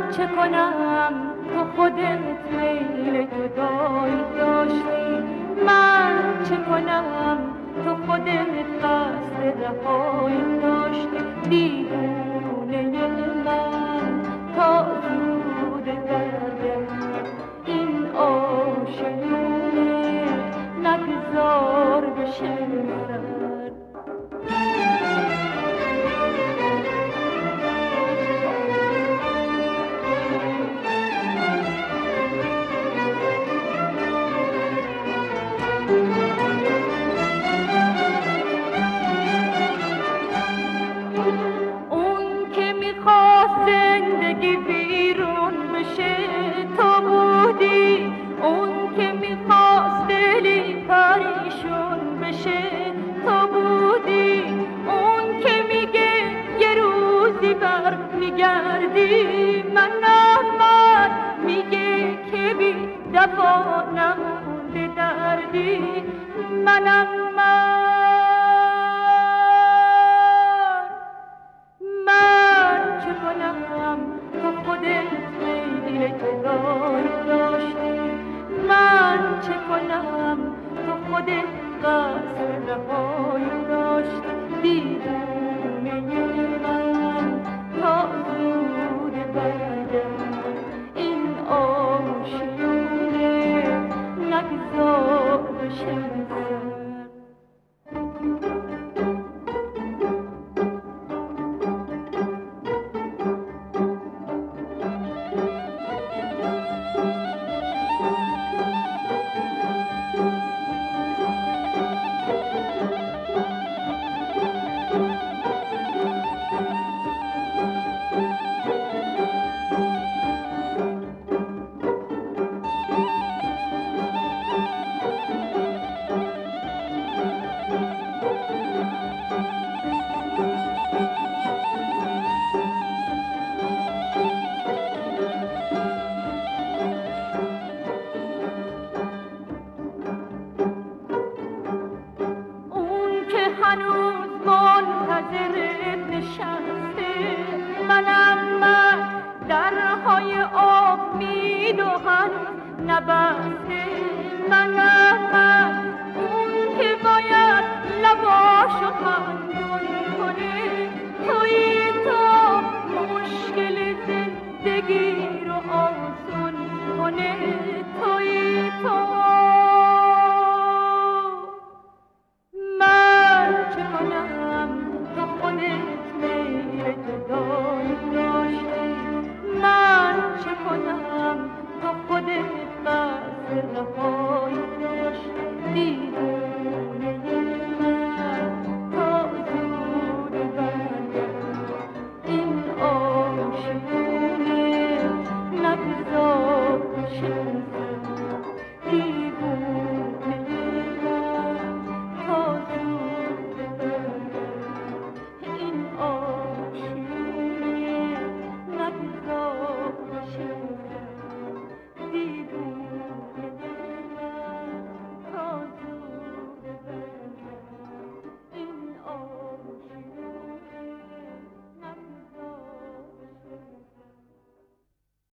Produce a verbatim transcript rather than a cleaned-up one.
چه کنم تو خودت میل جدایی داشتی، من چه کنم تو خودت قصد رهایی داشتی. دیوانه من تا زود گردم این آشیونه نگذار بشه سر. اون که میخواست زندگی ویرون بشه تو بودی، اون که میخواست دلی پریشون بشه تو بودی، اون که میگه یه روزی بر میگردی منم، من میگه که بی دفا نمونده دردی منم، من من چه کنم تو خودت میل جدایی داشتی، من چه کنم تو خودت قصد رهایی داشتی. دیوانه من تا زود برگردم این آشیونه نگذار بشه سر. هنوز منتظر نشسته منم، من درهای امید و هنوز نبسته منم، من اون که باید لباشو خندون کنه توی تو مشکل زندگی رو آسون کنه